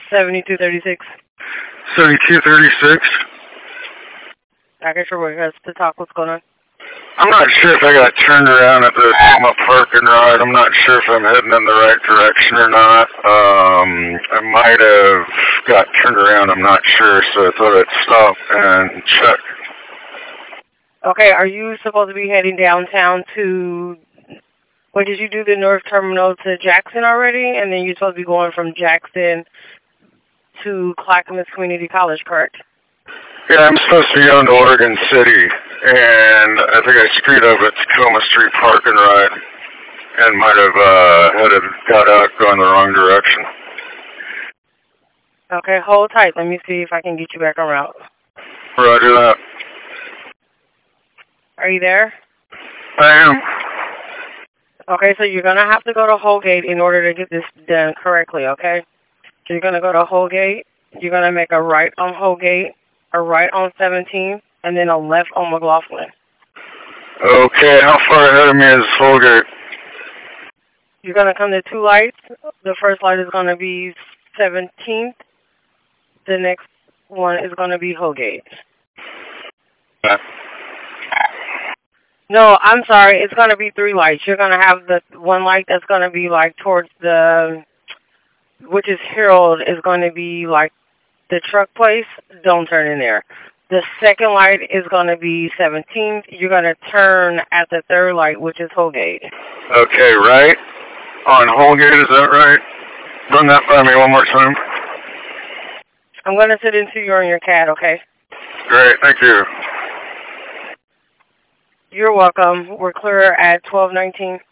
7236. 7236? I guess you're with us to talk. What's going on? I'm not sure if I got turned around at the Tacoma Park and Ride. I'm not sure if I'm heading in the right direction or not. I might have got turned around. I'm not sure, so I thought I'd stop and check. Okay, are you supposed to be heading downtown to... What, did you do the North Terminal to Jackson already? And then you're supposed to be going from Jackson to Clackamas Community College, correct? Yeah, I'm supposed to be going to Oregon City, and I think I screwed up at Tacoma Street Park and Ride, and might have got out going the wrong direction. Okay, hold tight. Let me see if I can get you back en route. Roger that. Are you there? I am. Okay, so you're going to have to go to Holgate in order to get this done correctly, okay? So you're going to go to Holgate. You're going to make a right on Holgate, a right on 17, and then a left on McLaughlin. Okay, how far ahead of me is Holgate? You're going to come to two lights. The first light is going to be 17th. The next one is going to be Holgate. No, I'm sorry. It's going to be three lights. You're going to have the one light that's going to be like towards the, which is Herald, is going to be like the truck place. Don't turn in there. The second light is going to be 17th. You're going to turn at the third light, which is Holgate. Okay, right? On Holgate, is that right? Run that by me one more time. I'm going to sit into you on your CAD, okay? Great, thank you. You're welcome. We're clear at 12:19.